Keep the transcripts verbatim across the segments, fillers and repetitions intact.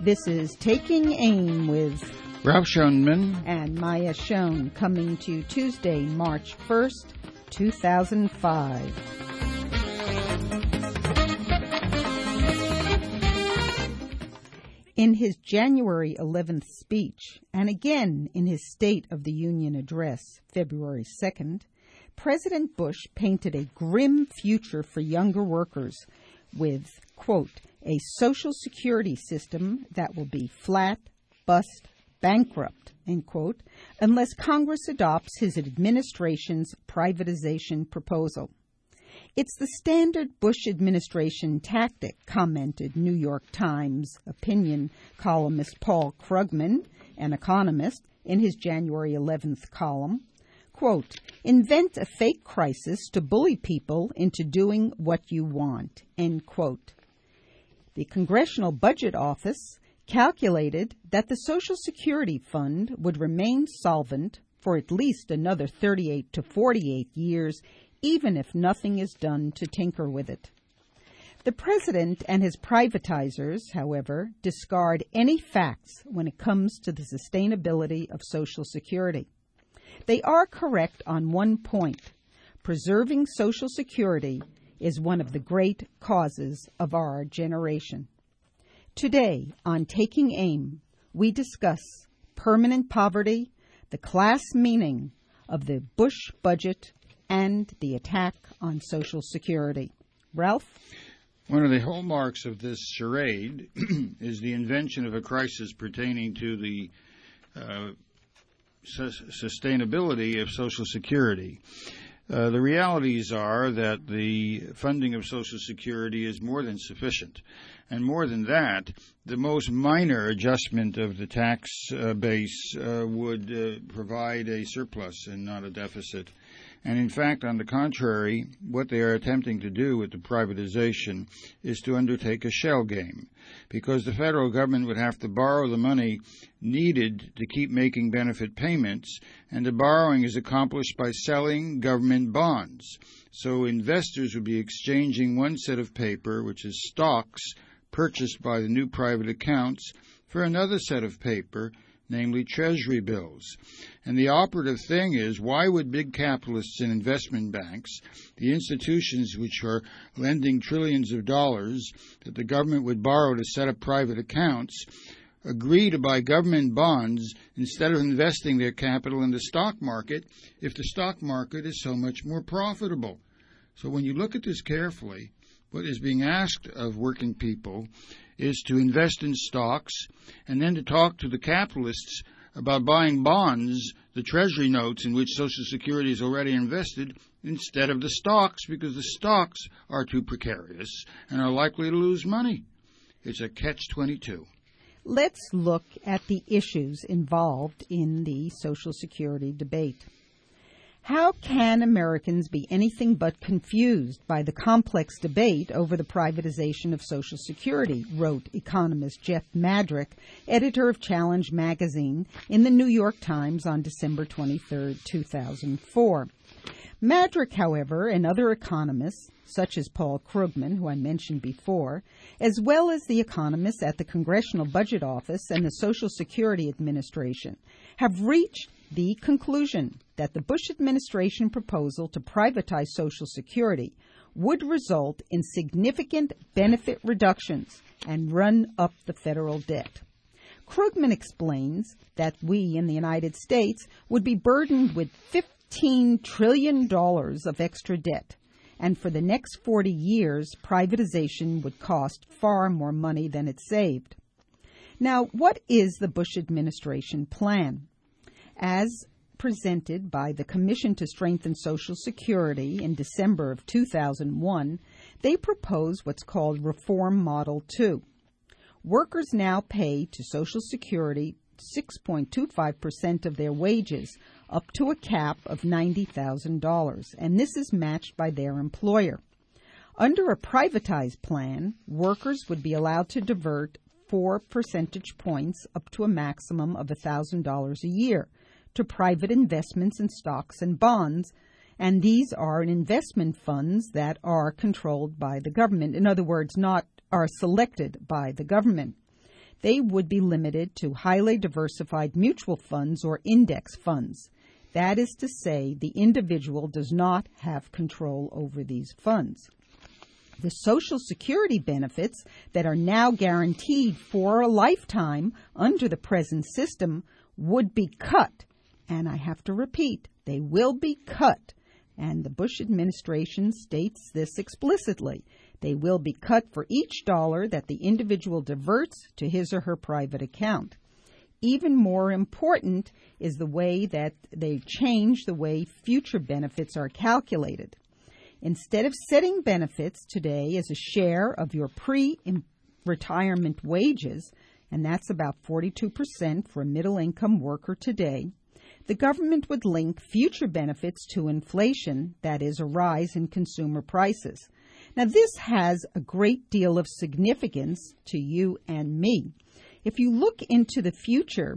This is Taking Aim with Ralph Schoenman and Maya Schoen, coming to you Tuesday, March first, two thousand five. In his January eleventh speech, and again in his State of the Union address, February second, President Bush painted a grim future for younger workers with, quote, a Social Security system that will be flat, bust, bankrupt, end quote, unless Congress adopts his administration's privatization proposal. It's the standard Bush administration tactic, commented New York Times opinion columnist Paul Krugman, an economist, in his January eleventh column. Quote, invent a fake crisis to bully people into doing what you want, end quote. The Congressional Budget Office calculated that the Social Security Fund would remain solvent for at least another thirty-eight to forty-eight years, even if nothing is done to tinker with it. The president and his privatizers, however, discard any facts when it comes to the sustainability of Social Security. They are correct on one point. Preserving Social Security is one of the great causes of our generation. Today, on Taking Aim, we discuss permanent poverty, the class meaning of the Bush budget, and the attack on Social Security. Ralph? One of the hallmarks of this charade is the invention of a crisis pertaining to the uh, sustainability of Social Security. Uh, the realities are that the funding of Social Security is more than sufficient. And more than that, the most minor adjustment of the tax uh, base uh, would uh, provide a surplus and not a deficit. And in fact, on the contrary, what they are attempting to do with the privatization is to undertake a shell game, because the federal government would have to borrow the money needed to keep making benefit payments, and the borrowing is accomplished by selling government bonds. So investors would be exchanging one set of paper, which is stocks purchased by the new private accounts, for another set of paper, namely Treasury bills. And the operative thing is, why would big capitalists and investment banks, the institutions which are lending trillions of dollars that the government would borrow to set up private accounts, agree to buy government bonds instead of investing their capital in the stock market if the stock market is so much more profitable? So when you look at this carefully, what is being asked of working people is to invest in stocks and then to talk to the capitalists about buying bonds, the Treasury notes in which Social Security is already invested, instead of the stocks, because the stocks are too precarious and are likely to lose money. It's a catch twenty-two. Let's look at the issues involved in the Social Security debate. How can Americans be anything but confused by the complex debate over the privatization of Social Security, wrote economist Jeff Madrick, editor of Challenge magazine, in the New York Times on December twenty-third, two thousand four. Madrick, however, and other economists, such as Paul Krugman, who I mentioned before, as well as the economists at the Congressional Budget Office and the Social Security Administration, have reached the conclusion that the Bush administration proposal to privatize Social Security would result in significant benefit reductions and run up the federal debt. Krugman explains that we in the United States would be burdened with fifteen trillion dollars of extra debt, and for the next forty years, privatization would cost far more money than it saved. Now, what is the Bush administration plan? As presented by the Commission to Strengthen Social Security in December of two thousand one, they propose what's called Reform Model two. Workers now pay to Social Security six point two five percent of their wages, up to a cap of ninety thousand dollars, and this is matched by their employer. Under a privatized plan, workers would be allowed to divert four percentage points, up to a maximum of one thousand dollars a year, to private investments in stocks and bonds, and these are investment funds that are controlled by the government. In other words, not are selected by the government. they would be limited to highly diversified mutual funds or index funds. That is to say, the individual does not have control over these funds. The Social Security benefits that are now guaranteed for a lifetime under the present system would be cut. And I have to repeat, they will be cut. And the Bush administration states this explicitly. They will be cut for each dollar that the individual diverts to his or her private account. Even more important is the way that they change the way future benefits are calculated. Instead of setting benefits today as a share of your pre-retirement wages, and that's about forty-two percent for a middle-income worker today, the government would link future benefits to inflation, that is, a rise in consumer prices. Now, this has a great deal of significance to you and me. If you look into the future,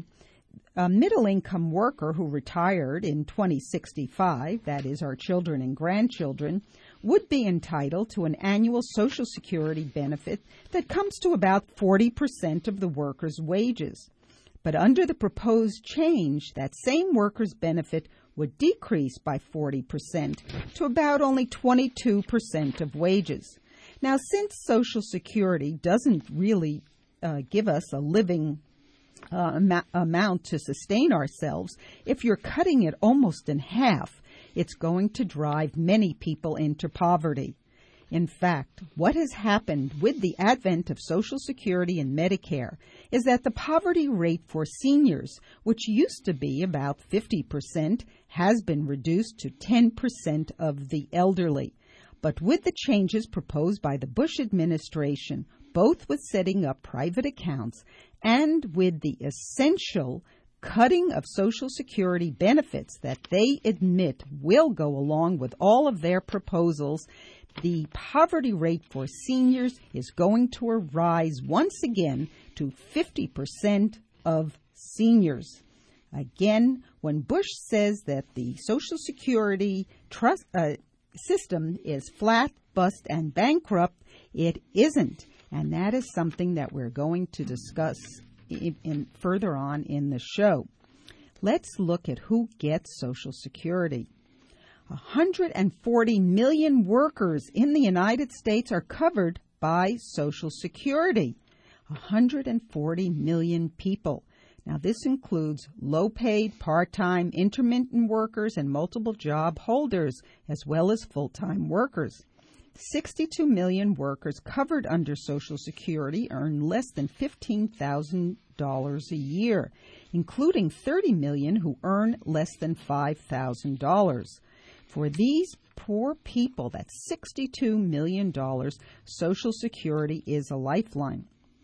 a middle-income worker who retired in twenty sixty-five, that is, our children and grandchildren, would be entitled to an annual Social Security benefit that comes to about forty percent of the worker's wages. But under the proposed change, that same worker's benefit would decrease by forty percent to about only twenty-two percent of wages. Now, since Social Security doesn't really uh, give us a living uh, am- amount to sustain ourselves, if you're cutting it almost in half, it's going to drive many people into poverty. In fact, what has happened with the advent of Social Security and Medicare is that the poverty rate for seniors, which used to be about fifty percent, has been reduced to ten percent of the elderly. But with the changes proposed by the Bush administration, both with setting up private accounts and with the essential cutting of Social Security benefits that they admit will go along with all of their proposals, the poverty rate for seniors is going to rise once again to fifty percent of seniors. Again, when Bush says that the Social Security trust uh, system is flat, bust, and bankrupt, it isn't. And that is something that we're going to discuss in, in further on in the show. Let's look at who gets Social Security. one hundred forty million workers in the United States are covered by Social Security. one hundred forty million people. Now, this includes low-paid, part-time, intermittent workers and multiple job holders, as well as full-time workers. sixty-two million workers covered under Social Security earn less than fifteen thousand dollars a year, including thirty million who earn less than five thousand dollars. For these poor people, that's sixty-two million dollars, Social Security is a lifeline.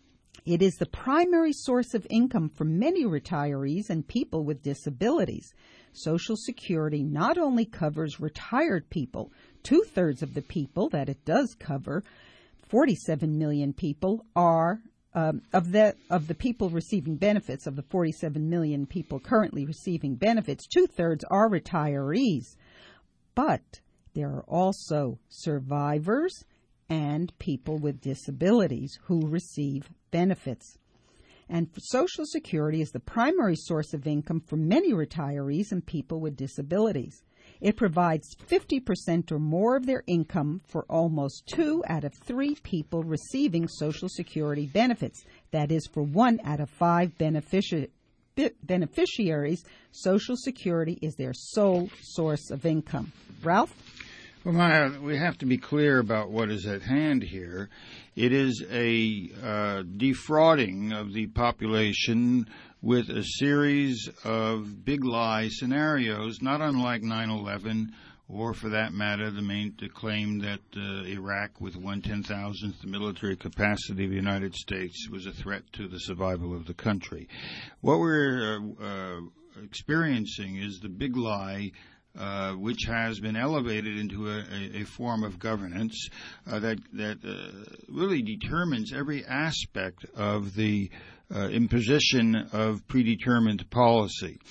It is the primary source of income for many retirees and people with disabilities. Social Security not only covers retired people, two-thirds of the people that it does cover, forty-seven million people, are um, of the of the people receiving benefits, of the forty-seven million people currently receiving benefits, two-thirds are retirees. But there are also survivors and people with disabilities who receive benefits. And Social Security is the primary source of income for many retirees and people with disabilities. It provides fifty percent or more of their income for almost two out of three people receiving Social Security benefits. That is, for one out of five benefici- beneficiaries, Social Security is their sole source of income. Ralph? Well, Maya, we have to be clear about what is at hand here. It is a uh, defrauding of the population with a series of big lie scenarios, not unlike nine eleven, or for that matter, the main the claim that uh, Iraq, with one ten thousandth the military capacity of the United States, was a threat to the survival of the country. What we're uh, uh, experiencing is the big lie, Uh, which has been elevated into a, a, a form of governance uh, that that uh, really determines every aspect of the uh, imposition of predetermined policy.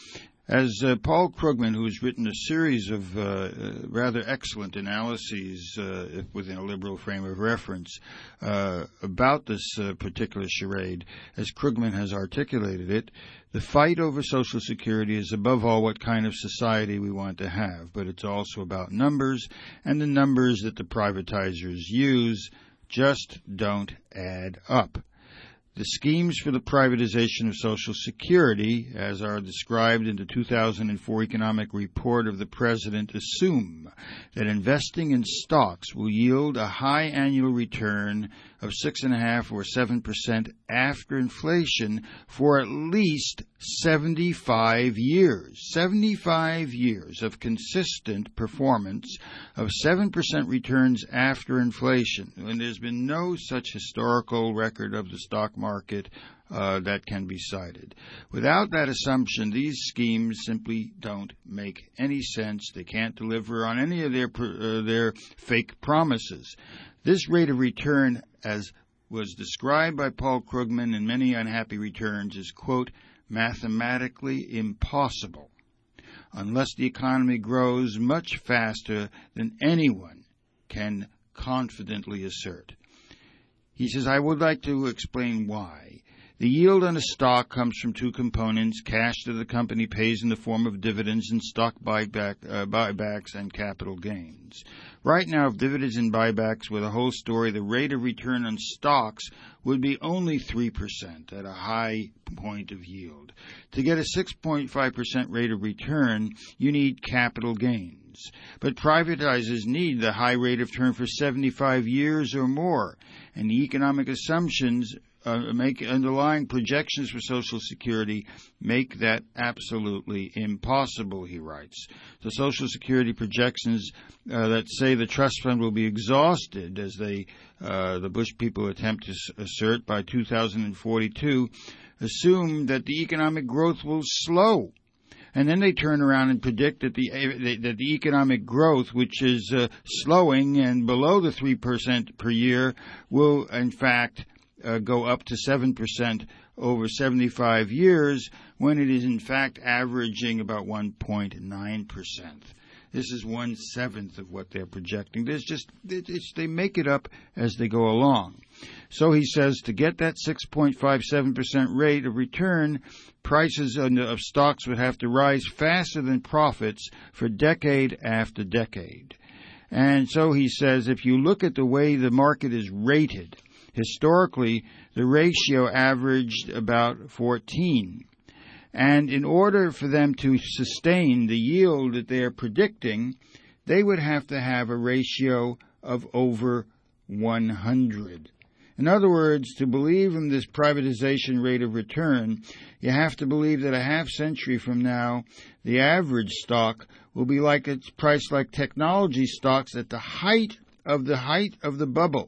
As uh, Paul Krugman, who has written a series of uh, uh, rather excellent analyses uh, within a liberal frame of reference uh, about this uh, particular charade, as Krugman has articulated it, the fight over Social Security is above all what kind of society we want to have, but it's also about numbers, and the numbers that the privatizers use just don't add up. The schemes for the privatization of Social Security, as are described in the two thousand four economic report of the President, assume that investing in stocks will yield a high annual return of six point five or seven percent after inflation for at least seventy-five years. seventy-five years of consistent performance of seven percent returns after inflation. And there's been no such historical record of the stock market uh, that can be cited. Without that assumption, these schemes simply don't make any sense. They can't deliver on any of their uh, their fake promises. This rate of return, as was described by Paul Krugman in Many Unhappy Returns, is, quote, mathematically impossible unless the economy grows much faster than anyone can confidently assert. He says, I would like to explain why. The yield on a stock comes from two components: cash that the company pays in the form of dividends and stock buyback, uh, buybacks and capital gains. Right now, if dividends and buybacks were the whole story, the rate of return on stocks would be only three percent at a high point of yield. To get a six point five percent rate of return, you need capital gains. But privatizers need the high rate of return for seventy-five years or more, and the economic assumptions Uh, make underlying projections for Social Security make that absolutely impossible, he writes. The Social Security projections uh, that say the trust fund will be exhausted, as they, uh, the Bush people attempt to s- assert by two thousand forty-two, assume that the economic growth will slow. And then they turn around and predict that the that the economic growth, which is uh, slowing and below the three percent per year, will in fact Uh, go up to seven percent over seventy-five years, when it is in fact averaging about one point nine percent. This is one-seventh of what they're projecting. There's just, it's, they make it up as they go along. So he says to get that six point five seven percent rate of return, prices of stocks would have to rise faster than profits for decade after decade. And so he says if you look at the way the market is rated, historically, the ratio averaged about fourteen. And in order for them to sustain the yield that they are predicting, they would have to have a ratio of over one hundred. In other words, to believe in this privatization rate of return, you have to believe that a half century from now, the average stock will be like it's priced like technology stocks at the height of the height of the bubble.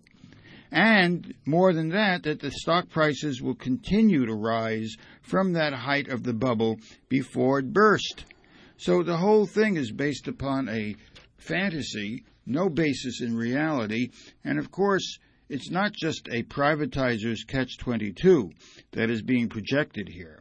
And more than that, that the stock prices will continue to rise from that height of the bubble before it burst. So the whole thing is based upon a fantasy, no basis in reality, and of course, it's not just a privatizer's catch twenty-two that is being projected here.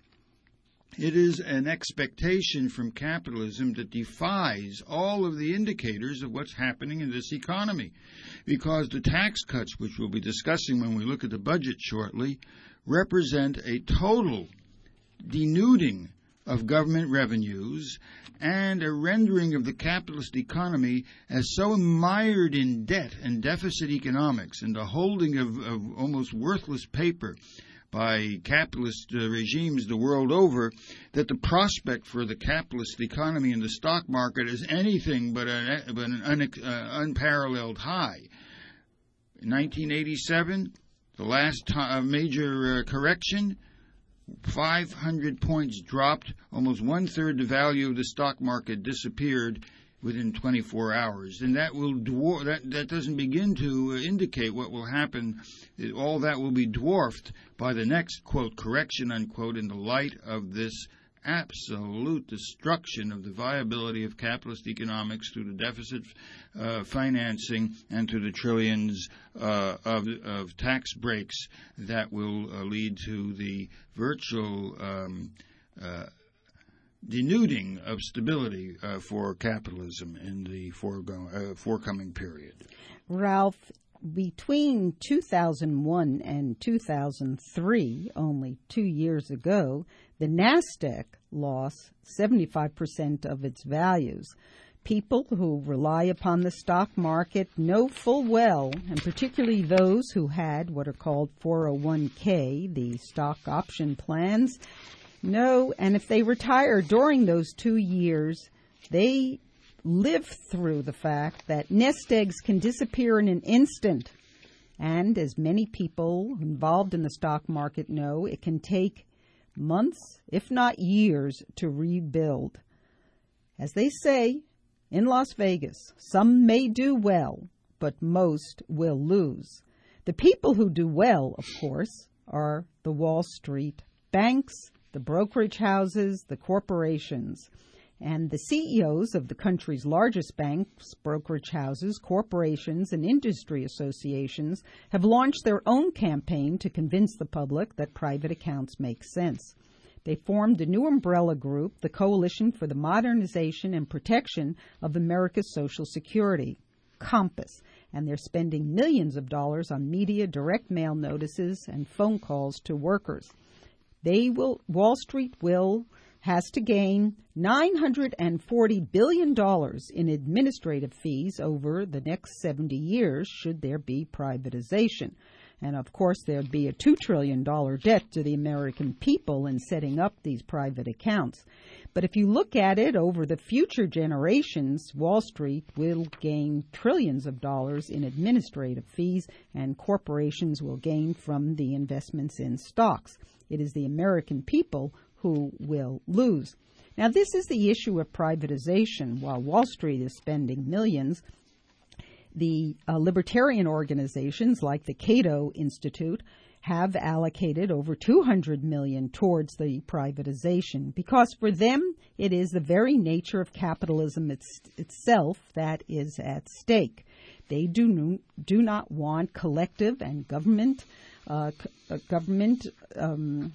It is an expectation from capitalism that defies all of the indicators of what's happening in this economy, because the tax cuts, which we'll be discussing when we look at the budget shortly, represent a total denuding of government revenues and a rendering of the capitalist economy as so mired in debt and deficit economics and the holding of, of almost worthless paper by capitalist uh, regimes the world over, that the prospect for the capitalist economy and the stock market is anything but, a, but an un, uh, unparalleled high. In nineteen eighty-seven, the last uh, major uh, correction, five hundred points dropped, almost one-third the value of the stock market disappeared within twenty-four hours. And that will dwar- that, that doesn't begin to indicate what will happen. All that will be dwarfed by the next, quote, correction, unquote, in the light of this absolute destruction of the viability of capitalist economics through the deficit uh, financing and to the trillions uh, of, of tax breaks that will uh, lead to the virtual um, uh, denuding of stability uh, for capitalism in the forego- uh, forthcoming period. Ralph, between two thousand one and two thousand three, only two years ago, the NASDAQ lost seventy-five percent of its values. People who rely upon the stock market know full well, and particularly those who had what are called four oh one k, the stock option plans, know, and if they retire during those two years, they live through the fact that nest eggs can disappear in an instant. And as many people involved in the stock market know, it can take months, if not years, to rebuild. As they say in Las Vegas, some may do well, but most will lose. The people who do well, of course, are the Wall Street banks, the brokerage houses, the corporations. And the C E Os of the country's largest banks, brokerage houses, corporations, and industry associations have launched their own campaign to convince the public that private accounts make sense. They formed a new umbrella group, the Coalition for the Modernization and Protection of America's Social Security, COMPAS, and they're spending millions of dollars on media, direct mail notices, and phone calls to workers. They will, Wall Street will, has to gain nine hundred forty billion dollars in administrative fees over the next seventy years should there be privatization. And, of course, there'd be a two trillion dollars debt to the American people in setting up these private accounts. But if you look at it over the future generations, Wall Street will gain trillions of dollars in administrative fees, and corporations will gain from the investments in stocks. It is the American people who will lose. Now, this is the issue of privatization. While Wall Street is spending millions, the uh, libertarian organizations like the Cato Institute have allocated over two hundred million dollars towards the privatization, because for them it is the very nature of capitalism it's, itself that is at stake. They do, do not want collective and government uh, c- government um,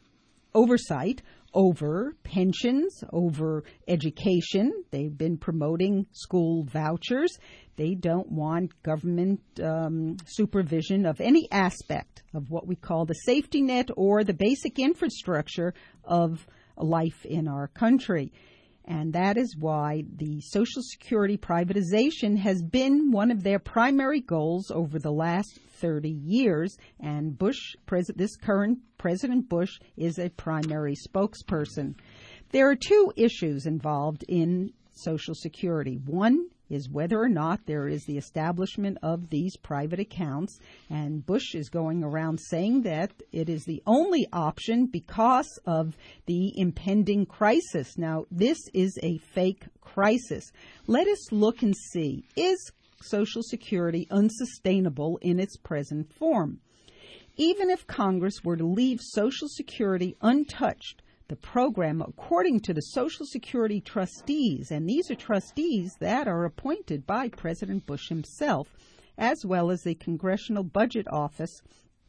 oversight over pensions, over education. They've been promoting school vouchers. They don't want government um, supervision of any aspect of what we call the safety net or the basic infrastructure of life in our country. And that is why the Social Security privatization has been one of their primary goals over the last thirty years. And Bush, pres- this current President Bush, is a primary spokesperson. There are two issues involved in Social Security. One is whether or not there is the establishment of these private accounts, and Bush is going around saying that it is the only option because of the impending crisis. Now, this is a fake crisis. Let us look and see, is Social Security unsustainable in its present form? Even if Congress were to leave Social Security untouched, the program, according to the Social Security trustees, and these are trustees that are appointed by President Bush himself, as well as the Congressional Budget Office,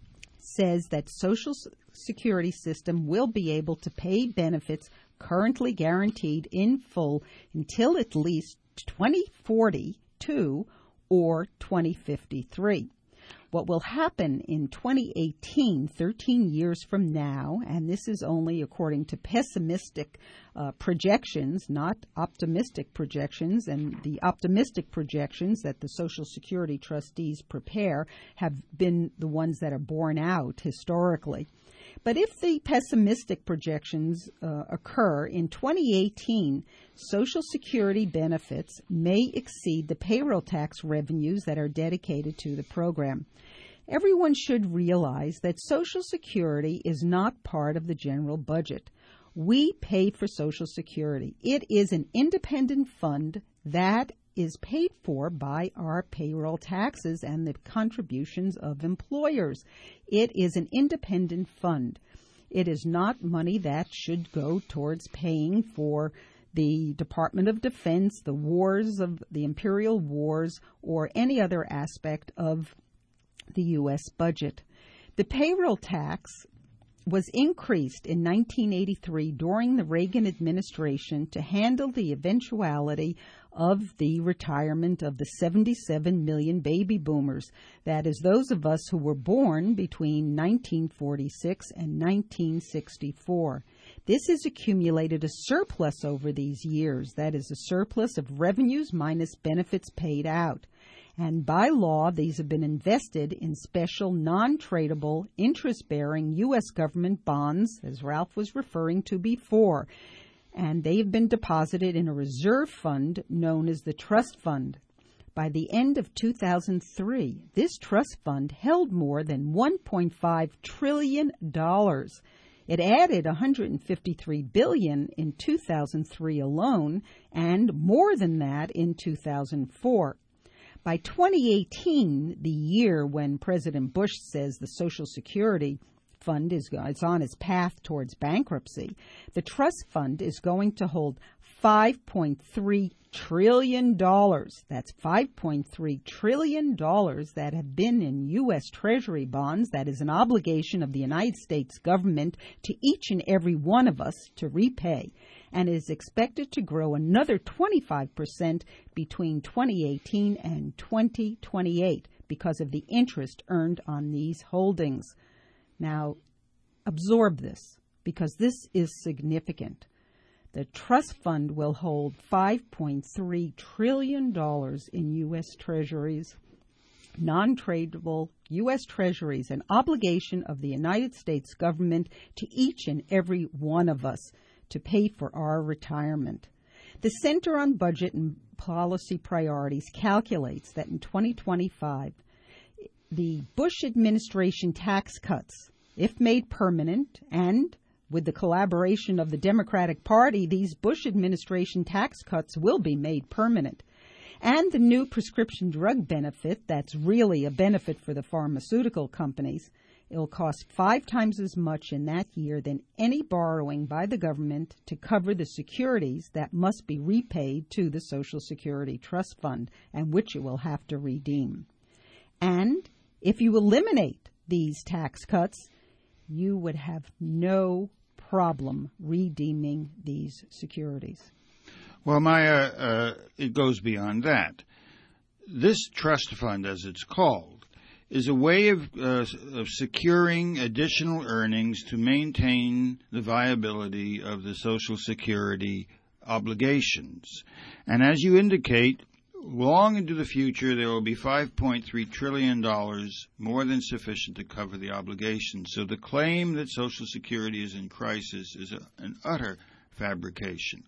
says that Social Security system will be able to pay benefits currently guaranteed in full until at least twenty forty-two or twenty fifty-three. What will happen in twenty eighteen, thirteen years from now, and this is only according to pessimistic uh, projections, not optimistic projections, and the optimistic projections that the Social Security trustees prepare have been the ones that are borne out historically. But if the pessimistic projections uh, occur in twenty eighteen, Social Security benefits may exceed the payroll tax revenues that are dedicated to the program. Everyone should realize that Social Security is not part of the general budget. We pay for Social Security. It is an independent fund that is paid for by our payroll taxes and the contributions of employers. It is an independent fund. It is not money that should go towards paying for the Department of Defense, the wars of the imperial wars, or any other aspect of the U S budget. The payroll tax was increased in nineteen eighty-three during the Reagan administration to handle the eventuality of the retirement of the seventy-seven million baby boomers. That is, those of us who were born between nineteen forty-six and nineteen sixty-four. This has accumulated a surplus over these years. That is, a surplus of revenues minus benefits paid out. And by law, these have been invested in special non-tradable, interest-bearing U S government bonds, as Ralph was referring to before. And they have been deposited in a reserve fund known as the Trust Fund. By the end of two thousand three, this trust fund held more than one point five trillion dollars. It added one hundred fifty-three billion dollars in two thousand three alone, and more than that in two thousand four. By twenty eighteen, the year when President Bush says the Social Security Fund is it's on its path towards bankruptcy, the trust fund is going to hold five point three trillion dollars. That's five point three trillion dollars that have been in U S Treasury bonds. That is an obligation of the United States government to each and every one of us to repay, and is expected to grow another twenty-five percent between twenty eighteen and twenty twenty-eight because of the interest earned on these holdings. Now, absorb this, because this is significant. The trust fund will hold five point three trillion dollars in U S Treasuries, non-tradable U S Treasuries, an obligation of the United States government to each and every one of us to pay for our retirement. The Center on Budget and Policy Priorities calculates that in twenty twenty-five, the Bush administration tax cuts, if made permanent, and with the collaboration of the Democratic Party, these Bush administration tax cuts will be made permanent. And the new prescription drug benefit, that's really a benefit for the pharmaceutical companies, it'll cost five times as much in that year than any borrowing by the government to cover the securities that must be repaid to the Social Security Trust Fund, and which it will have to redeem. And if you eliminate these tax cuts, you would have no problem redeeming these securities. Well, Maya, uh, it goes beyond that. This trust fund, as it's called, is a way of, uh, of securing additional earnings to maintain the viability of the Social Security obligations. And as you indicate, long into the future, there will be five point three trillion dollars, more than sufficient to cover the obligations. So the claim that Social Security is in crisis is a, an utter fabrication.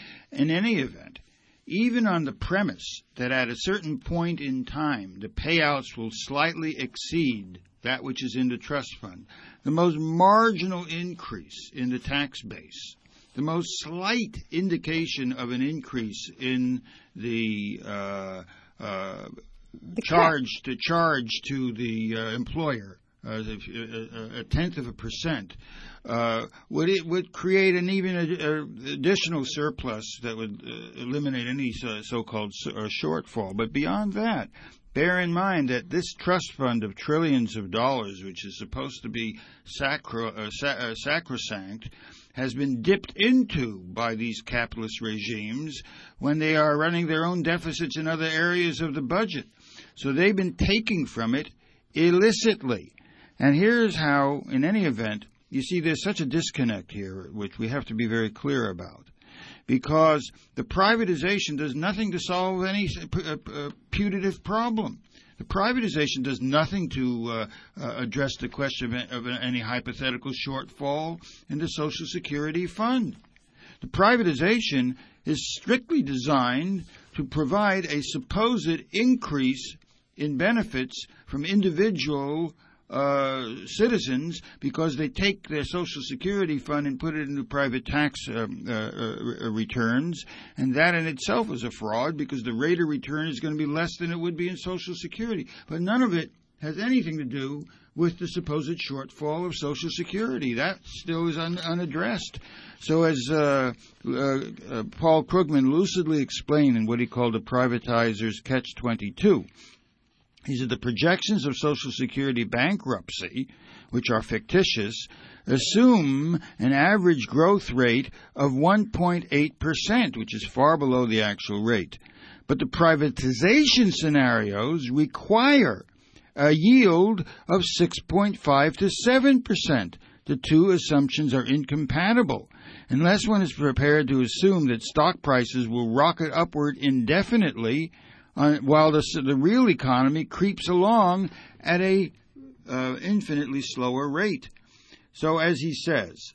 In any event, even on the premise that at a certain point in time the payouts will slightly exceed that which is in the trust fund, the most marginal increase in the tax base, the most slight indication of an increase in the uh, uh, the charge to charge to the uh, employer, uh, a, a tenth of a percent, uh, would it would create an even a, a additional surplus that would uh, eliminate any uh, so-called uh, shortfall. But beyond that, bear in mind that this trust fund of trillions of dollars, which is supposed to be sacro, uh, sa- uh, sacrosanct, has been dipped into by these capitalist regimes when they are running their own deficits in other areas of the budget. So they've been taking from it illicitly. And here's how, in any event, you see there's such a disconnect here, which we have to be very clear about. Because the privatization does nothing to solve any uh, uh, putative problem. The privatization does nothing to uh, uh, address the question of, of any hypothetical shortfall in the Social Security Fund. The privatization is strictly designed to provide a supposed increase in benefits from individual Uh, citizens because they take their Social Security fund and put it into private tax um, uh, uh, returns, and that in itself is a fraud because the rate of return is going to be less than it would be in Social Security. But none of it has anything to do with the supposed shortfall of Social Security. That still is un- unaddressed. So as uh, uh, uh, Paul Krugman lucidly explained in what he called the privatizer's catch twenty-two, He said the projections of Social Security bankruptcy, which are fictitious, assume an average growth rate of one point eight percent, which is far below the actual rate. But the privatization scenarios require a yield of six point five to seven percent. The two assumptions are incompatible unless one is prepared to assume that stock prices will rocket upward indefinitely uh, while the, the real economy creeps along at a uh, infinitely slower rate. So as he says,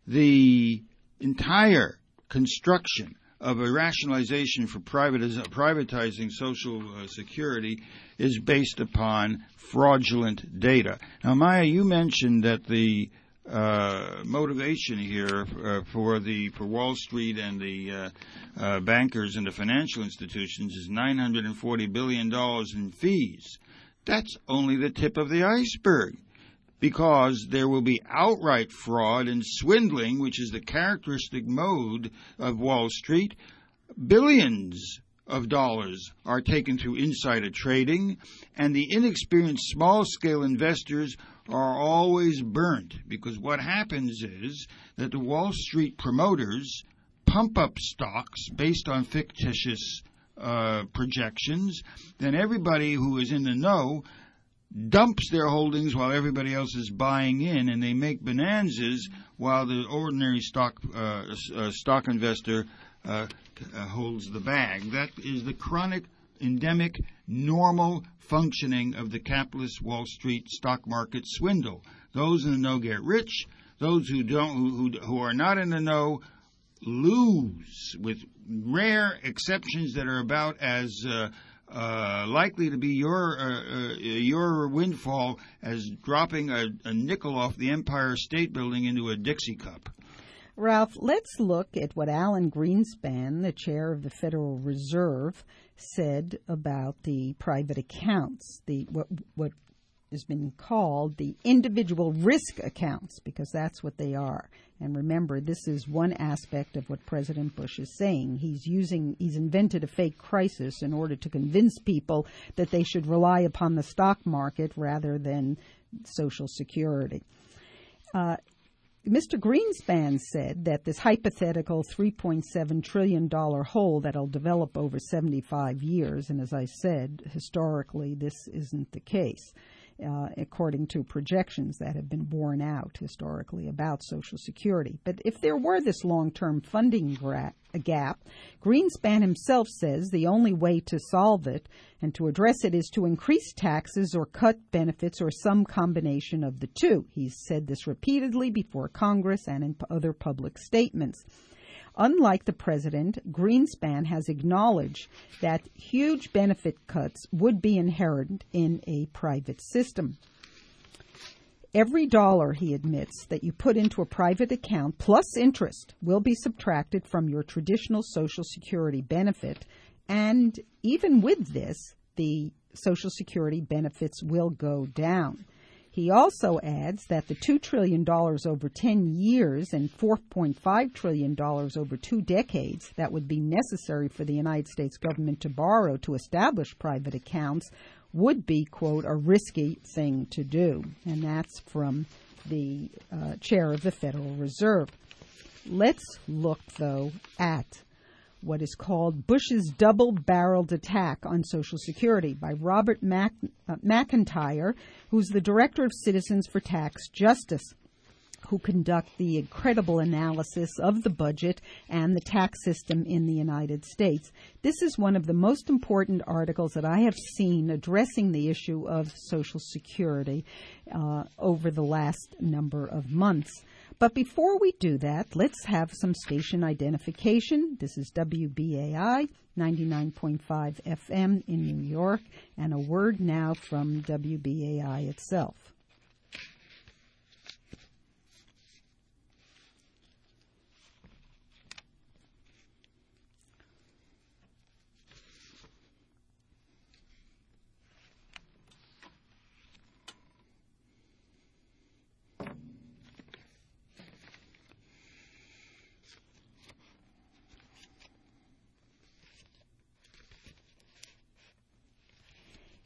the entire construction of a rationalization for privatiz- privatizing Social uh, Security is based upon fraudulent data. Now, Maya, you mentioned that the uh, motivation here uh, for the for Wall Street and the uh, uh, bankers and the financial institutions is nine hundred forty billion dollars in fees. That's only the tip of the iceberg, because there will be outright fraud and swindling, which is the characteristic mode of Wall Street. Billions of dollars are taken through insider trading, and the inexperienced small-scale investors are always burnt, because what happens is that the Wall Street promoters pump up stocks based on fictitious uh, projections. Then everybody who is in the know dumps their holdings while everybody else is buying in, and they make bonanzas while the ordinary stock uh, uh, stock investor uh, uh, holds the bag. That is the chronic, endemic, normal functioning of the capitalist Wall Street stock market swindle. Those in the know get rich. Those who don't, who, who, who are not in the know, lose, with rare exceptions that are about as uh, Uh, likely to be your uh, uh, your windfall as dropping a, a nickel off the Empire State Building into a Dixie cup. Ralph, let's look at what Alan Greenspan, the chair of the Federal Reserve, said about the private accounts, the what what has been called the individual risk accounts, because that's what they are. And remember, this is one aspect of what President Bush is saying. He's using, he's invented a fake crisis in order to convince people that they should rely upon the stock market rather than Social Security. Uh, Mister Greenspan said that this hypothetical three point seven trillion dollars hole that'll develop over seventy-five years, and as I said, historically this isn't the case. Uh, according to projections that have been borne out historically about Social Security. But if there were this long-term funding gra- gap, Greenspan himself says the only way to solve it and to address it is to increase taxes or cut benefits or some combination of the two. He's said this repeatedly before Congress and in p- other public statements. Unlike the president, Greenspan has acknowledged that huge benefit cuts would be inherent in a private system. Every dollar, he admits, that you put into a private account plus interest will be subtracted from your traditional Social Security benefit, and even with this, the Social Security benefits will go down. He also adds that the two trillion dollars over ten years and four point five trillion dollars over two decades that would be necessary for the United States government to borrow to establish private accounts would be, quote, a risky thing to do. And that's from the uh, chair of the Federal Reserve. Let's look, though, at what is called Bush's double-barreled attack on Social Security by Robert Mac- uh, McIntyre, who's the Director of Citizens for Tax Justice, who conduct the incredible analysis of the budget and the tax system in the United States. This is one of the most important articles that I have seen addressing the issue of Social Security uh, over the last number of months. But before we do that, let's have some station identification. This is W B A I, ninety-nine point five F M in New York, and a word now from W B A I itself.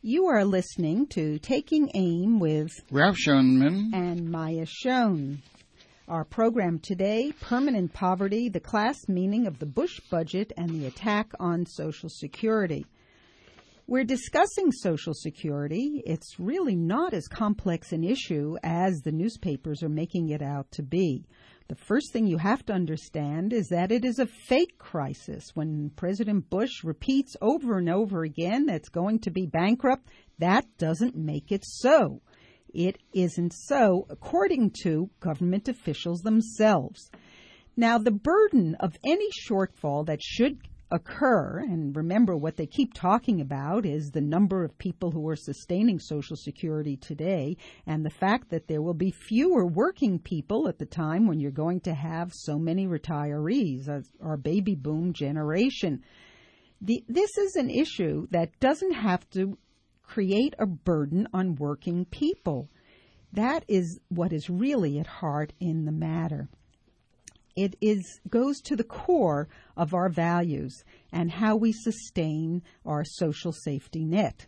You are listening to Taking Aim with Ralph Schoenman and Maya Schoen. Our program today, Permanent Poverty, the Class Meaning of the Bush Budget and the Attack on Social Security. We're discussing Social Security. It's really not as complex an issue as the newspapers are making it out to be. The first thing you have to understand is that it is a fake crisis. When President Bush repeats over and over again that it's going to be bankrupt, that doesn't make it so. It isn't so, according to government officials themselves. Now, the burden of any shortfall that should occur, and remember what they keep talking about is the number of people who are sustaining Social Security today and the fact that there will be fewer working people at the time when you're going to have so many retirees, our baby boom generation. The, this is an issue that doesn't have to create a burden on working people. That is what is really at heart in the matter. It is goes to the core of our values and how we sustain our social safety net.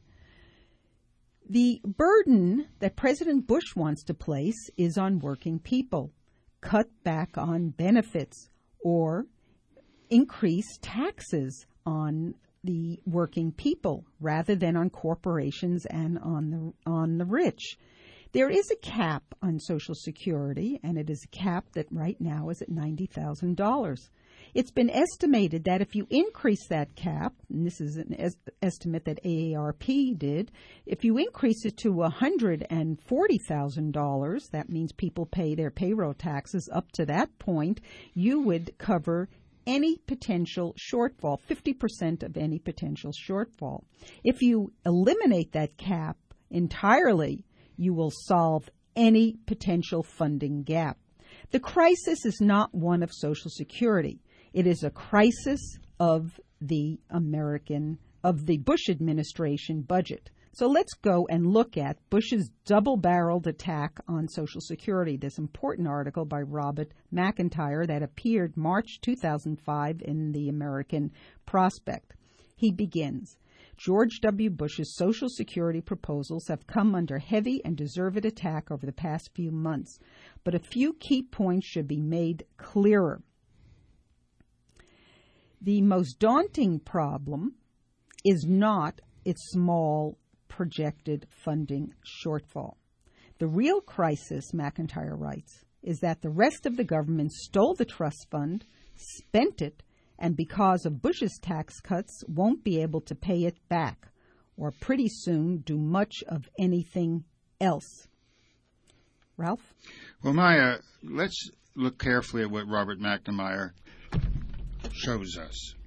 The burden that President Bush wants to place is on working people. Cut back on benefits or increase taxes on the working people rather than on corporations and on the on the rich. There is a cap on Social Security, and it is a cap that right now is at ninety thousand dollars. It's been estimated that if you increase that cap, and this is an es- estimate that A A R P did, if you increase it to one hundred forty thousand dollars, that means people pay their payroll taxes up to that point, you would cover any potential shortfall, fifty percent of any potential shortfall. If you eliminate that cap entirely, you will solve any potential funding gap. The crisis is not one of Social Security. It is a crisis of the American, of the Bush administration budget. So let's go and look at Bush's double-barreled attack on Social Security, this important article by Robert McIntyre that appeared March two thousand five in the American Prospect. He begins, George W. Bush's Social Security proposals have come under heavy and deserved attack over the past few months, but a few key points should be made clearer. The most daunting problem is not its small projected funding shortfall. The real crisis, McIntyre writes, is that the rest of the government stole the trust fund, spent it, and because of Bush's tax cuts, won't be able to pay it back, or pretty soon do much of anything else. Ralph? Well, Maya, let's look carefully at what Robert McNamara shows us.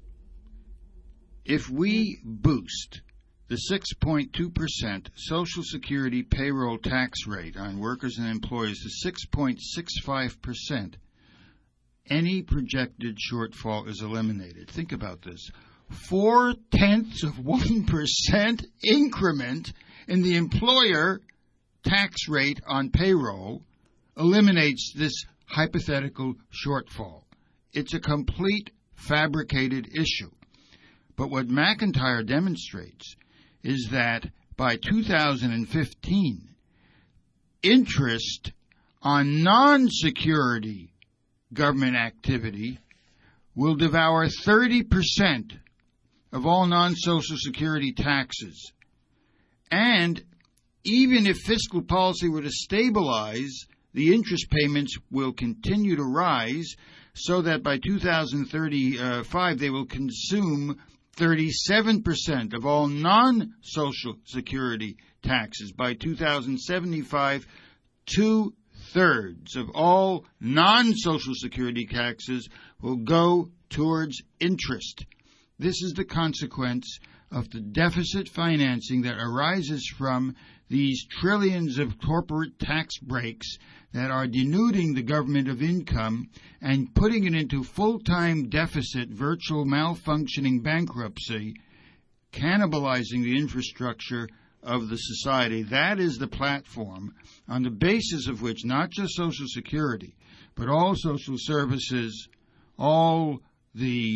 If we boost the six point two percent Social Security payroll tax rate on workers and employees to six point six five percent, any projected shortfall is eliminated. Think about this. Four-tenths of one percent increment in the employer tax rate on payroll eliminates this hypothetical shortfall. It's a complete fabricated issue. But what McIntyre demonstrates is that by two thousand fifteen, interest on non-security government activity will devour thirty percent of all non-Social Security taxes. And even if fiscal policy were to stabilize, the interest payments will continue to rise so that by two thousand thirty-five they will consume thirty-seven percent of all non-Social Security taxes. By two thousand seventy-five, two-thirds of all non-Social Security taxes will go towards interest. This is the consequence of the deficit financing that arises from these trillions of corporate tax breaks that are denuding the government of income and putting it into full-time deficit, virtual malfunctioning bankruptcy, cannibalizing the infrastructure of the society. That is the platform on the basis of which not just Social Security, but all social services, all the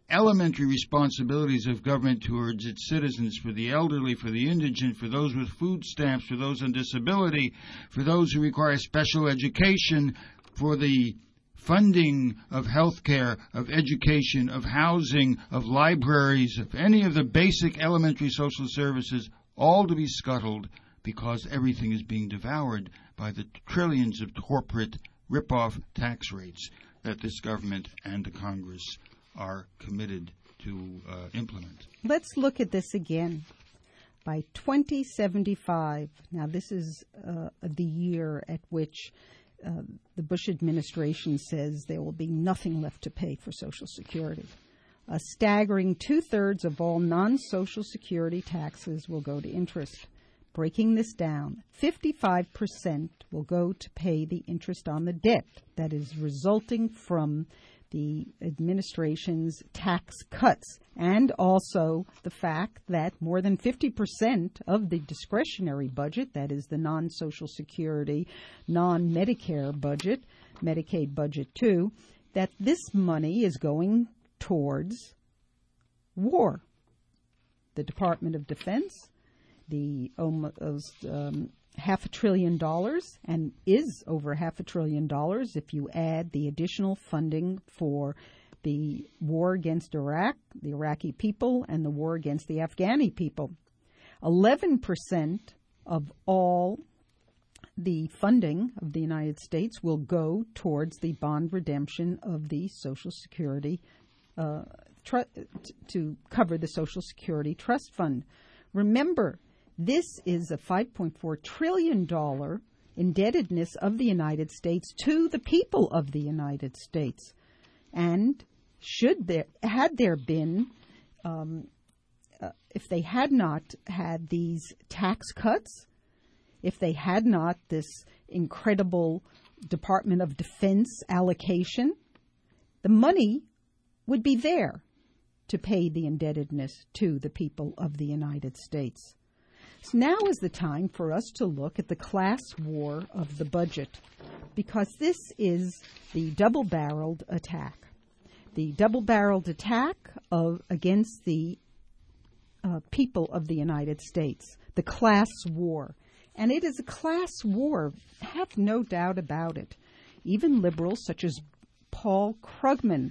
elementary responsibilities of government towards its citizens, for the elderly, for the indigent, for those with food stamps, for those on disability, for those who require special education, for the funding of health care, of education, of housing, of libraries, of any of the basic elementary social services, all to be scuttled because everything is being devoured by the trillions of corporate rip-off tax rates that this government and the Congress are committed to uh, implement. Let's look at this again. By twenty seventy-five, now this is uh, the year at which uh, the Bush administration says there will be nothing left to pay for Social Security. A staggering two-thirds of all non-Social Security taxes will go to interest. Breaking this down, fifty-five percent will go to pay the interest on the debt that is resulting from the administration's tax cuts, and also the fact that more than fifty percent of the discretionary budget, that is the non-Social Security, non-Medicare budget, Medicaid budget too, that this money is going towards war. The Department of Defense, the almost um, half a trillion dollars, and is over half a trillion dollars if you add the additional funding for the war against Iraq, the Iraqi people, and the war against the Afghani people. eleven percent of all the funding of the United States will go towards the bond redemption of the Social Security, uh, tr- to cover the Social Security Trust Fund. Remember, this is a five point four trillion dollars indebtedness of the United States to the people of the United States. And should there, had there been, um, uh, if they had not had these tax cuts, if they had not this incredible Department of Defense allocation, the money would be there to pay the indebtedness to the people of the United States. So now is the time for us to look at the class war of the budget, because this is the double-barreled attack. The double-barreled attack of against the uh, people of the United States, the class war. And it is a class war, have no doubt about it. Even liberals such as Paul Krugman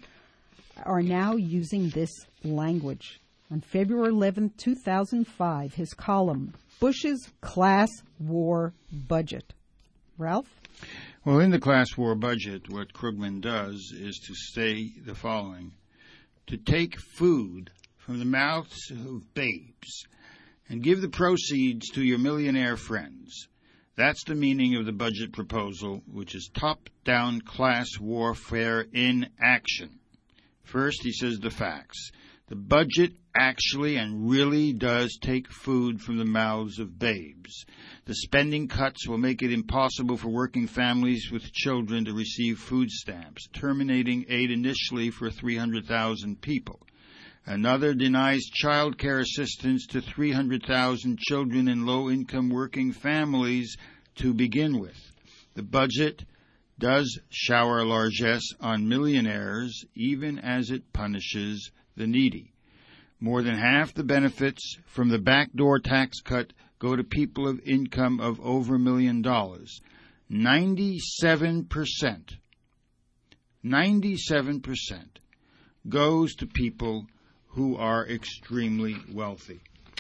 are now using this language. On February eleventh, two thousand five, his column, Bush's Class War Budget. Ralph? Well, in the class war budget, what Krugman does is to say the following: to take food from the mouths of babes and give the proceeds to your millionaire friends. That's the meaning of the budget proposal, which is top-down class warfare in action. First, he says the facts. The budget actually and really does take food from the mouths of babes. The spending cuts will make it impossible for working families with children to receive food stamps, terminating aid initially for three hundred thousand people. Another denies child care assistance to three hundred thousand children in low-income working families to begin with. The budget does shower largesse on millionaires, even as it punishes the needy. More than half the benefits from the backdoor tax cut go to people of income of over a million dollars. ninety-seven percent, ninety-seven percent goes to people who are extremely wealthy.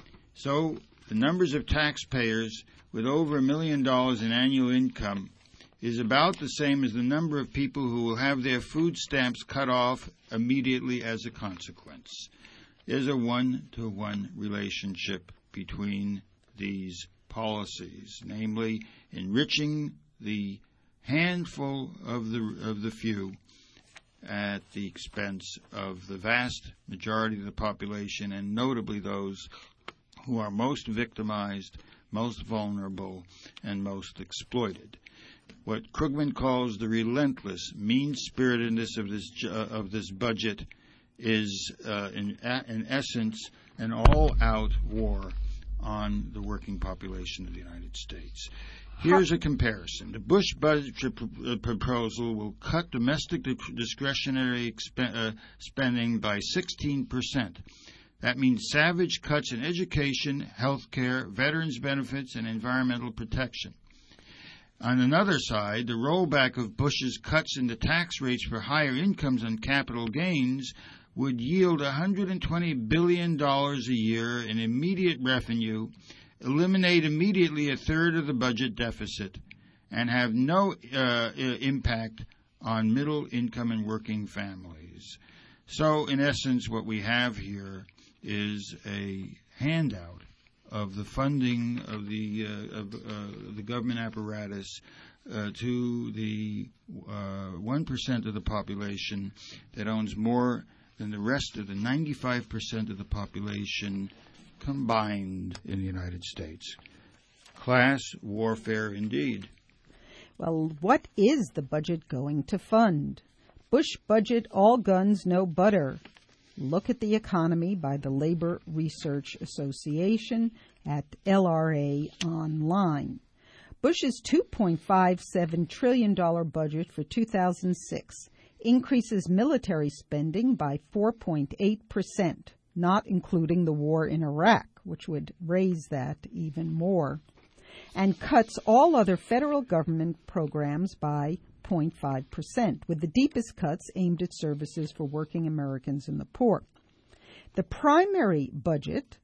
So the numbers of taxpayers with over a million dollars in annual income is about the same as the number of people who will have their food stamps cut off immediately as a consequence. There's a one-to-one relationship between these policies, namely enriching the handful of the of the few at the expense of the vast majority of the population, and notably those who are most victimized, most vulnerable, and most exploited. What Krugman calls the relentless mean-spiritedness of this uh, of this budget is, uh, in, in essence, an all-out war on the working population of the United States. Here's a comparison. The Bush budget pr- proposal will cut domestic discretionary exp- uh, spending by sixteen percent. That means savage cuts in education, health care, veterans benefits, and environmental protection. On another side, the rollback of Bush's cuts in the tax rates for higher incomes and capital gains would yield one hundred twenty billion dollars a year in immediate revenue, eliminate immediately a third of the budget deficit, and have no uh, impact on middle income and working families. So, in essence, what we have here is a handout of the funding of the uh, of uh, the government apparatus uh, to the uh, one percent of the population that owns more than the rest of the ninety-five percent of the population combined in the United States. Class warfare indeed. Well, what is the budget going to fund? Bush budget, all guns, no butter. Look at the Economy by the Labor Research Association at L R A Online. Bush's two point five seven trillion dollars budget for two thousand six increases military spending by four point eight percent, not including the war in Iraq, which would raise that even more, and cuts all other federal government programs by zero point five percent, with the deepest cuts aimed at services for working Americans and the poor. The primary budget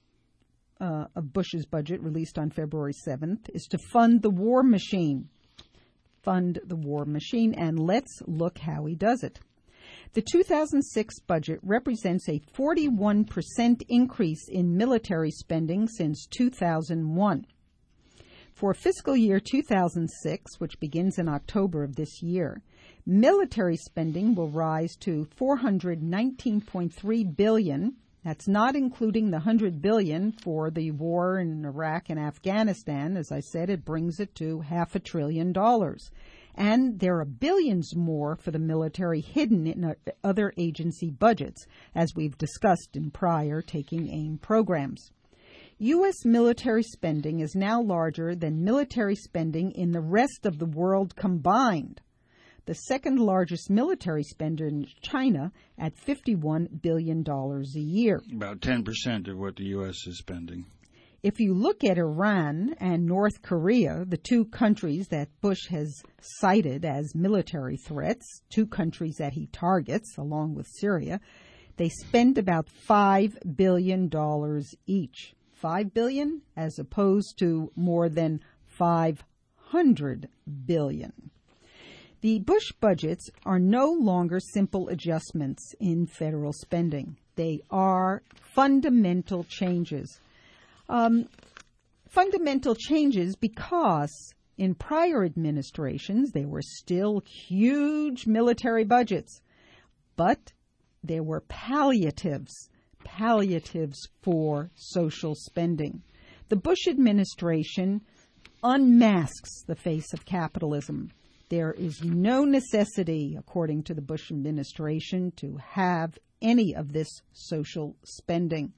uh, of Bush's budget, released on February seventh, is to fund the war machine. Fund the war machine, and let's look how he does it. The two thousand six budget represents a forty-one percent increase in military spending since two thousand one. For fiscal year two thousand six, which begins in October of this year, military spending will rise to four hundred nineteen point three billion dollars. That's not including the one hundred billion dollars for the war in Iraq and Afghanistan. As I said, it brings it to half a trillion dollars. And there are billions more for the military hidden in other agency budgets, as we've discussed in prior Taking Aim programs. U S military spending is now larger than military spending in the rest of the world combined. The second largest military spender in China at fifty-one billion dollars a year. About ten percent of what the U S is spending. If you look at Iran and North Korea, the two countries that Bush has cited as military threats, two countries that he targets along with Syria, they spend about five billion dollars each. five billion dollars as opposed to more than five hundred billion dollars. The Bush budgets are no longer simple adjustments in federal spending. They are fundamental changes. Um, fundamental changes because in prior administrations there were still huge military budgets, but there were palliatives, palliatives for social spending. The Bush administration unmasks the face of capitalism. There is no necessity, according to the Bush administration, to have any of this social spending.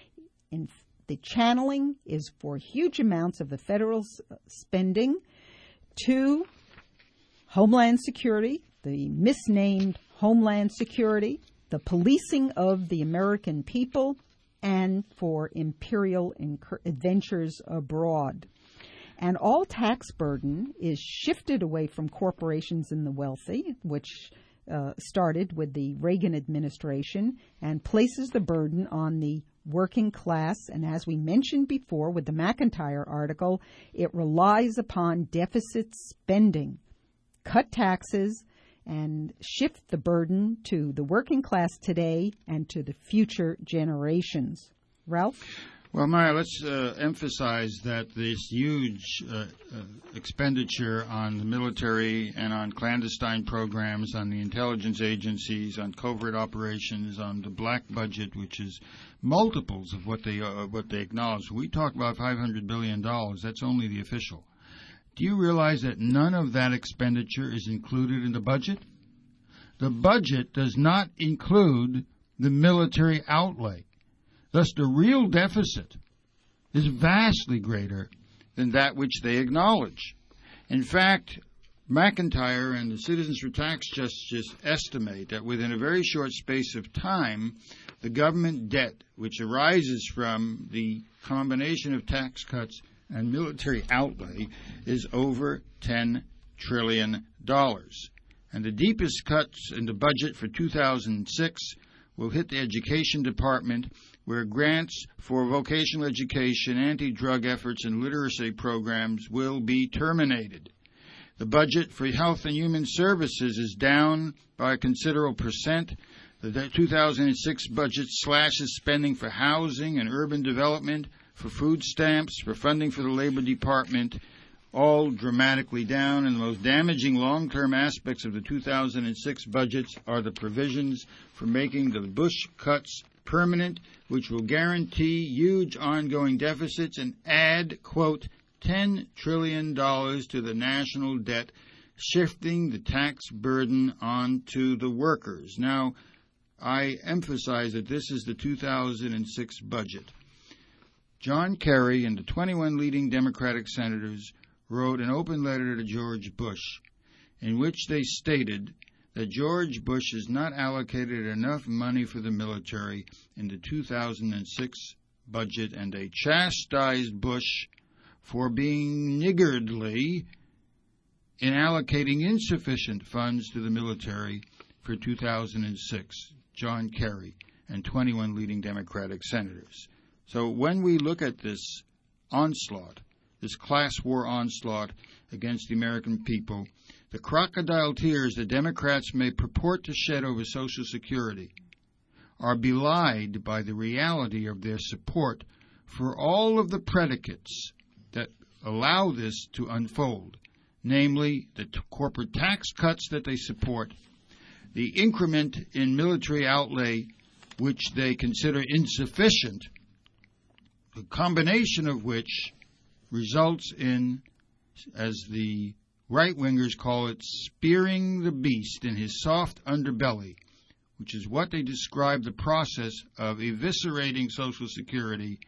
In The channeling is for huge amounts of the federal spending to Homeland Security, the misnamed Homeland Security, the policing of the American people, and for imperial incur- adventures abroad. And all tax burden is shifted away from corporations and the wealthy, which uh, started with the Reagan administration, and places the burden on the working class. And as we mentioned before with the McIntyre article, it relies upon deficit spending. Cut taxes and shift the burden to the working class today and to the future generations. Ralph? Well, Maya, let's uh, emphasize that this huge uh, uh, expenditure on the military and on clandestine programs, on the intelligence agencies, on covert operations, on the black budget, which is multiples of what they uh, what they acknowledge. When we talk about five hundred billion dollars, that's only the official. Do you realize that none of that expenditure is included in the budget? The budget does not include the military outlay. Thus, the real deficit is vastly greater than that which they acknowledge. In fact, McIntyre and the Citizens for Tax Justice estimate that within a very short space of time, the government debt, which arises from the combination of tax cuts and military outlay, is over ten trillion dollars. And the deepest cuts in the budget for two thousand six will hit the Education Department, where grants for vocational education, anti-drug efforts, and literacy programs will be terminated. The budget for Health and Human Services is down by a considerable percent. The two thousand six budget slashes spending for housing and urban development, for food stamps, for funding for the Labor Department, all dramatically down. And the most damaging long-term aspects of the two thousand six budgets are the provisions for making the Bush cuts permanent, which will guarantee huge ongoing deficits and add, quote, ten trillion dollars to the national debt, shifting the tax burden onto the workers. Now, I emphasize that this is the two thousand six budget. John Kerry and the twenty-one leading Democratic senators wrote an open letter to George Bush in which they stated that George Bush has not allocated enough money for the military in the two thousand six budget, and they chastised Bush for being niggardly in allocating insufficient funds to the military for two thousand six. John Kerry and twenty-one leading Democratic senators. So when we look at this onslaught, this class war onslaught against the American people, the crocodile tears the Democrats may purport to shed over Social Security are belied by the reality of their support for all of the predicates that allow this to unfold, namely the t- corporate tax cuts that they support, the increment in military outlay which they consider insufficient, the combination of which results in, as the right-wingers call it, spearing the beast in his soft underbelly, which is what they describe the process of eviscerating Social Security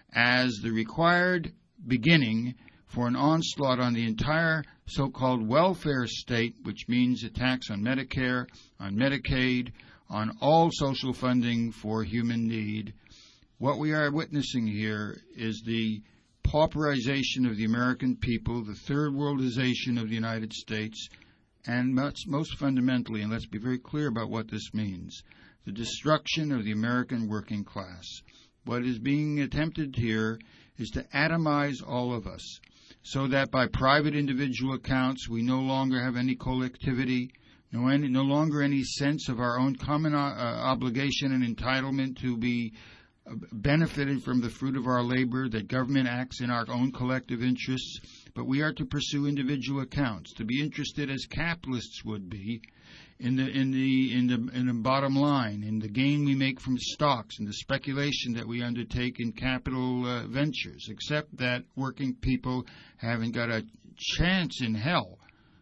as the required beginning for an onslaught on the entire so-called welfare state, which means a tax on Medicare, on Medicaid, on all social funding for human need. What we are witnessing here is the pauperization of the American people, the third worldization of the United States, and most, most fundamentally, and let's be very clear about what this means, the destruction of the American working class. What is being attempted here is to atomize all of us, so that by private individual accounts we no longer have any collectivity, no, any, no longer any sense of our own common uh, obligation and entitlement to be uh, benefited from the fruit of our labor, that government acts in our own collective interests, but we are to pursue individual accounts, to be interested as capitalists would be in the in the in the in the bottom line, in the gain we make from stocks, and the speculation that we undertake in capital uh, ventures, except that working people haven't got a chance in hell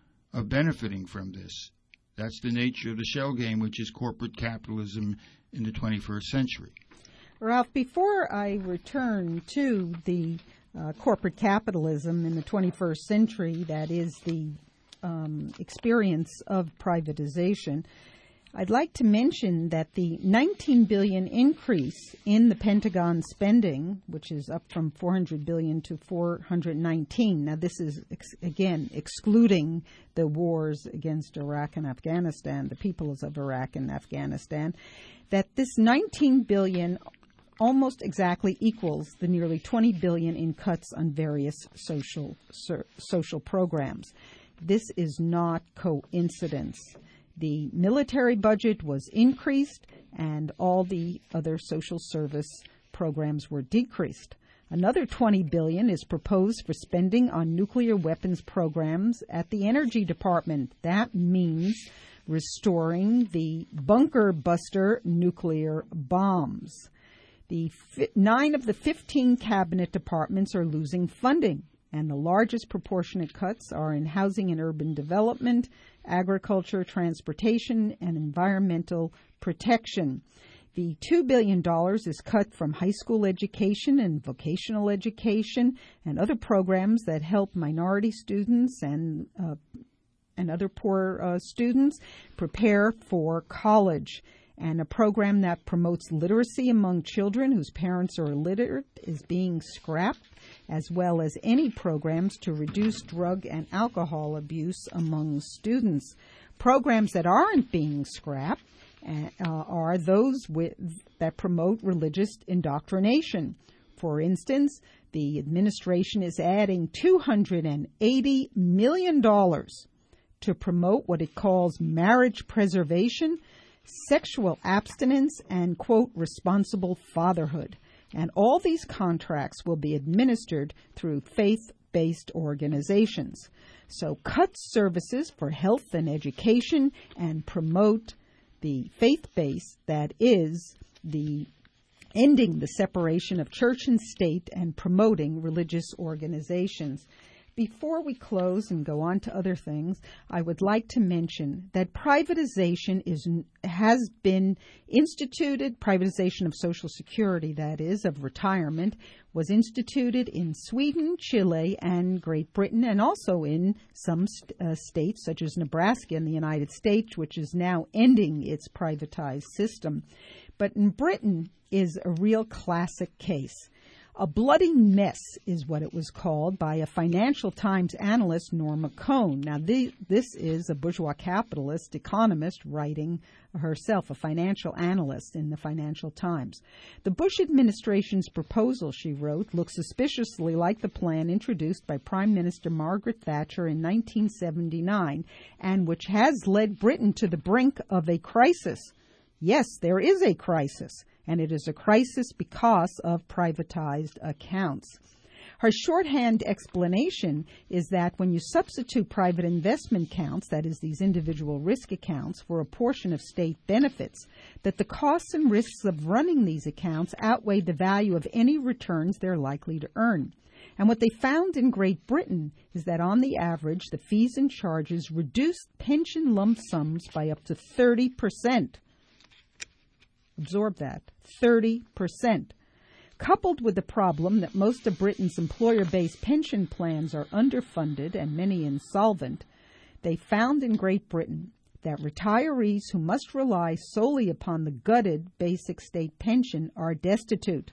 of benefiting from this. That's the nature of the shell game, which is corporate capitalism in the twenty-first century. Ralph, before I return to the uh, corporate capitalism in the twenty-first century, that is the um, experience of privatization, I'd like to mention that the nineteen billion dollars increase in the Pentagon spending, which is up from four hundred billion dollars to four hundred nineteen. Now, this is, ex- again, excluding the wars against Iraq and Afghanistan, the peoples of Iraq and Afghanistan, that this nineteen billion dollars almost exactly equals the nearly twenty billion dollars in cuts on various social ser- social programs. This is not coincidence. The military budget was increased, and all the other social service programs were decreased. Another twenty billion dollars is proposed for spending on nuclear weapons programs at the Energy Department. That means restoring the bunker buster nuclear bombs. The fi- nine of the fifteen cabinet departments are losing funding, and the largest proportionate cuts are in housing and urban development, agriculture, transportation, and environmental protection. The two billion dollars is cut from high school education and vocational education and other programs that help minority students and uh, and other poor uh, students prepare for college. And a program that promotes literacy among children whose parents are illiterate is being scrapped, as well as any programs to reduce drug and alcohol abuse among students. Programs that aren't being scrapped uh, are those with, that promote religious indoctrination. For instance, the administration is adding two hundred eighty million dollars to promote what it calls marriage preservation, sexual abstinence, and, quote, responsible fatherhood. And all these contracts will be administered through faith-based organizations. So cut services for health and education and promote the faith base, that is, the ending the separation of church and state and promoting religious organizations. Before we close and go on to other things, I would like to mention that privatization is has been instituted, privatization of Social Security, that is, of retirement, was instituted in Sweden, Chile, and Great Britain, and also in some st- uh, states, such as Nebraska in the United States, which is now ending its privatized system. But in Britain is a real classic case. A bloody mess is what it was called by a Financial Times analyst, Norma Cohn. Now, the, this is a bourgeois capitalist economist writing herself, a financial analyst in the Financial Times. The Bush administration's proposal, she wrote, looks suspiciously like the plan introduced by Prime Minister Margaret Thatcher in nineteen seventy-nine, and which has led Britain to the brink of a crisis. Yes, there is a crisis, and it is a crisis because of privatized accounts. Her shorthand explanation is that when you substitute private investment accounts, that is, these individual risk accounts, for a portion of state benefits, that the costs and risks of running these accounts outweigh the value of any returns they're likely to earn. And what they found in Great Britain is that on the average, the fees and charges reduced pension lump sums by up to thirty percent. Absorb that, thirty percent. Coupled with the problem that most of Britain's employer-based pension plans are underfunded and many insolvent, they found in Great Britain that retirees who must rely solely upon the gutted basic state pension are destitute.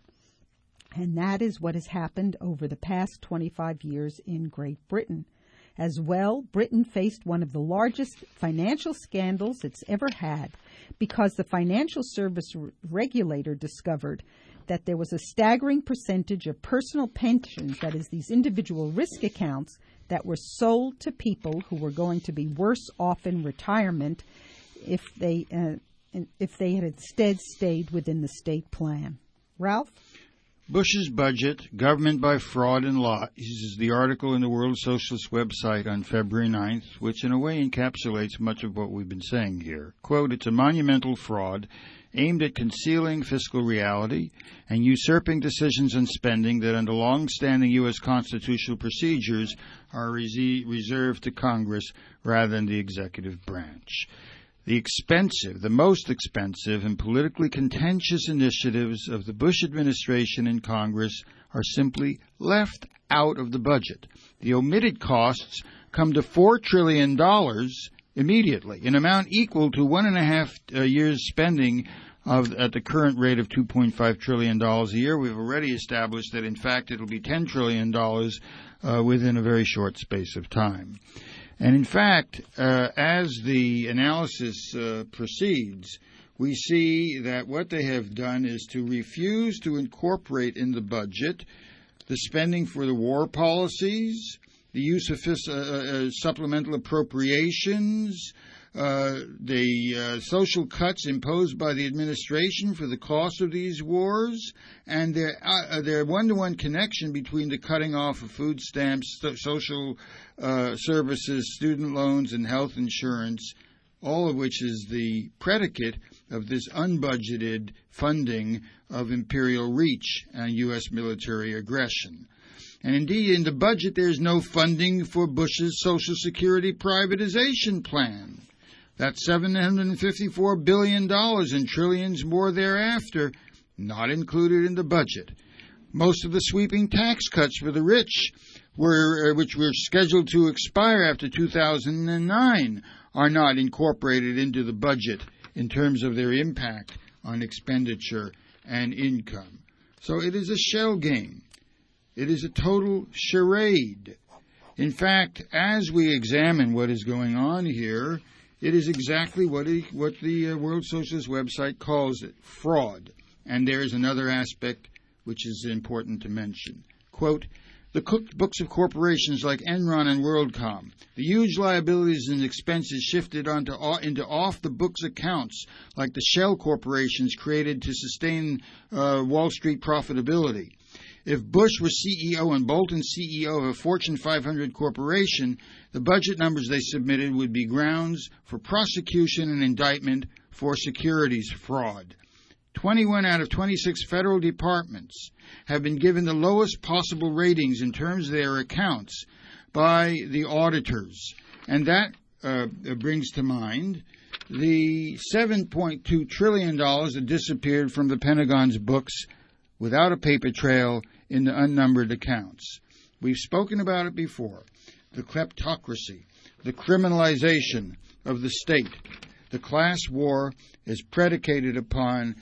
And that is what has happened over the past twenty-five years in Great Britain. As well, Britain faced one of the largest financial scandals it's ever had, because the Financial Service Regulator discovered that there was a staggering percentage of personal pensions, that is, these individual risk accounts, that were sold to people who were going to be worse off in retirement if they uh, if they had instead stayed within the state plan. Ralph? Bush's budget, government by fraud and lies, is the article in the World Socialist website on February ninth, which in a way encapsulates much of what we've been saying here. Quote, it's a monumental fraud aimed at concealing fiscal reality and usurping decisions on spending that under long-standing U S constitutional procedures are rese- reserved to Congress rather than the executive branch. The expensive, the most expensive and politically contentious initiatives of the Bush administration and Congress are simply left out of the budget. The omitted costs come to four trillion dollars immediately, an amount equal to one and a half uh, years' spending of, at the current rate of two point five trillion dollars a year. We've already established that, in fact, it'll be ten trillion dollars uh, within a very short space of time. And in fact, uh, as the analysis uh, proceeds, we see that what they have done is to refuse to incorporate in the budget the spending for the war policies, the use of fis- uh, uh, supplemental appropriations, uh, the uh, social cuts imposed by the administration for the cost of these wars, and their uh, their one-to-one connection between the cutting off of food stamps, so- social uh, services, student loans, and health insurance, all of which is the predicate of this unbudgeted funding of imperial reach and U S military aggression. And indeed, in the budget, there's no funding for Bush's Social Security privatization plan. That's seven hundred fifty-four billion dollars and trillions more thereafter, not included in the budget. Most of the sweeping tax cuts for the rich, were, uh, which were scheduled to expire after two thousand nine, are not incorporated into the budget in terms of their impact on expenditure and income. So it is a shell game. It is a total charade. In fact, as we examine what is going on here, it is exactly what, it, what the uh, World Socialist website calls it, fraud. And there is another aspect which is important to mention. Quote, the cooked books of corporations like Enron and WorldCom, the huge liabilities and expenses shifted onto into off-the-books accounts like the shell corporations created to sustain uh, Wall Street profitability. If Bush was C E O and Bolton C E O of a Fortune five hundred corporation, the budget numbers they submitted would be grounds for prosecution and indictment for securities fraud. twenty-one out of twenty-six federal departments have been given the lowest possible ratings in terms of their accounts by the auditors. And that uh, brings to mind the seven point two trillion dollars that disappeared from the Pentagon's books without a paper trail in the unnumbered accounts. We've spoken about it before. The kleptocracy, the criminalization of the state. The class war is predicated upon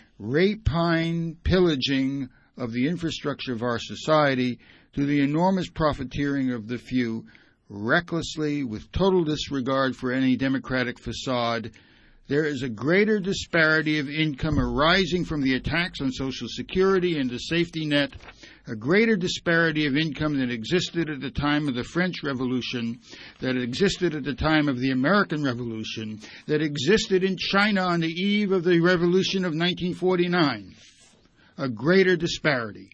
rapine pillaging of the infrastructure of our society to the enormous profiteering of the few, recklessly, with total disregard for any democratic facade. There is a greater disparity of income arising from the attacks on Social Security and the safety net, a greater disparity of income than existed at the time of the French Revolution, that existed at the time of the American Revolution, that existed in China on the eve of the Revolution of nineteen forty-nine. A greater disparity.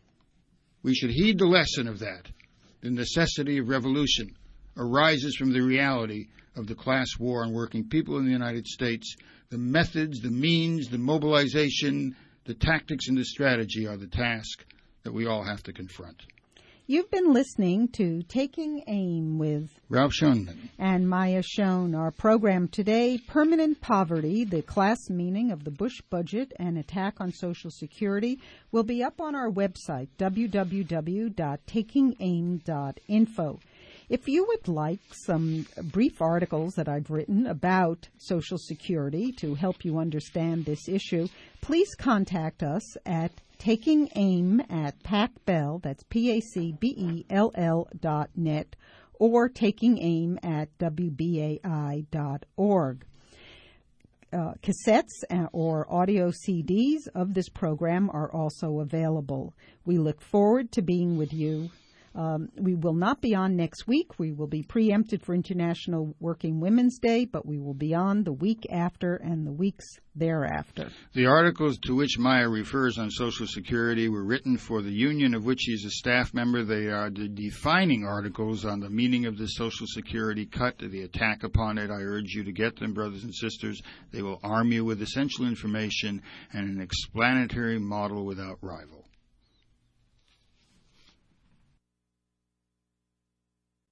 We should heed the lesson of that. The necessity of revolution arises from the reality of the class war on working people in the United States. The methods, the means, the mobilization, the tactics, and the strategy are the task that we all have to confront. You've been listening to Taking Aim with Ralph Schoenman and Maya Schoen. Our program today, Permanent Poverty, the Class Meaning of the Bush Budget and Attack on Social Security, will be up on our website, w w w dot taking aim dot info. If you would like some brief articles that I've written about Social Security to help you understand this issue, please contact us at Taking Aim at PacBell, that's P A C B E L L dot net, or Taking Aim at W B A I dot org. Uh, cassettes or audio C Ds of this program are also available. We look forward to being with you. Um, we will not be on next week. We will be preempted for International Working Women's Day, but we will be on the week after and the weeks thereafter. The articles to which Maya refers on Social Security were written for the union of which he is a staff member. They are the defining articles on the meaning of the Social Security cut, the attack upon it. I urge you to get them, brothers and sisters. They will arm you with essential information and an explanatory model without rival.